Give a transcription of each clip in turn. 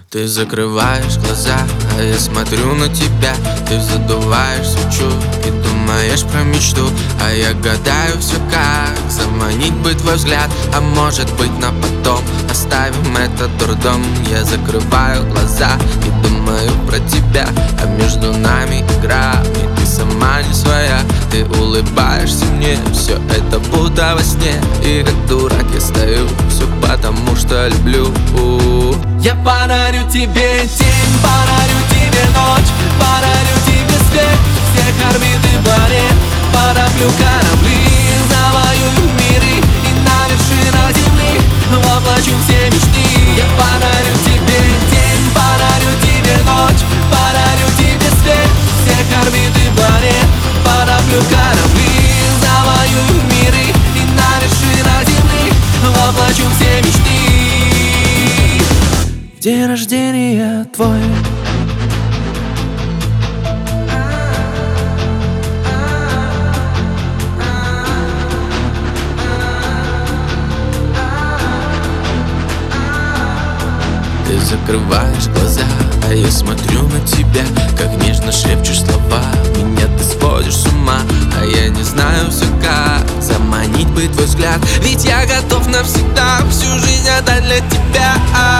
Ты закрываешь глаза, а я смотрю на тебя. Ты задуваешь свечу и думаешь про мечту, а я гадаю все как заманить бы твой взгляд. А может быть на потом оставим этот дурдом. Я закрываю глаза и думаю про тебя, а между нами игра, и ты сама не своя. Ты улыбаешься мне, все это будто во сне, и как дурак я стою, все потому что люблю. Я подарю тебе день, подарю тебе ночь, подарю тебе свет всех орбит и планет. Потоплю корабли, завоюю миры, и на вершинах земли воплочу все мечты. Я подарю тебе день, подарю тебе ночь, подарю тебе свет всех орбит и планет. Потоплю корабли, завоюю миры, и на вершинах земли воплочу все мечты. День рождения твой. Ты закрываешь глаза, а я смотрю на тебя, как нежно шепчешь слова. Меня ты сводишь с ума, а я не знаю все как заманить бы твой взгляд. Ведь я готов навсегда всю жизнь отдать для тебя.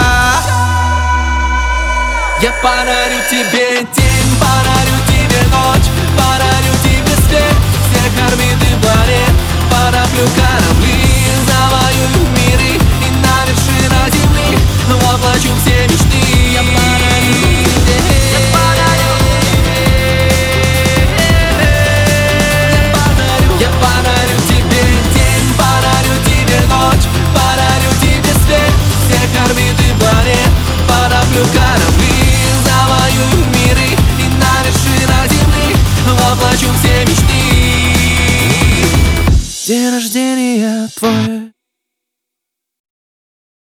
Я подарю тебе день, подарю тебе ночь, подарю тебе свет всех орбит и планет. Потоплю корабли, завоюю миры, и на вершинах земли воплочу все мечты. Я подарю тебе, я подарю тебе день, подарю тебе ночь, подарю тебе свет всех орбит и планет. Потоплю корабли, завоюю миры, и на вершинах земли воплочу все мечты. День рождения твой.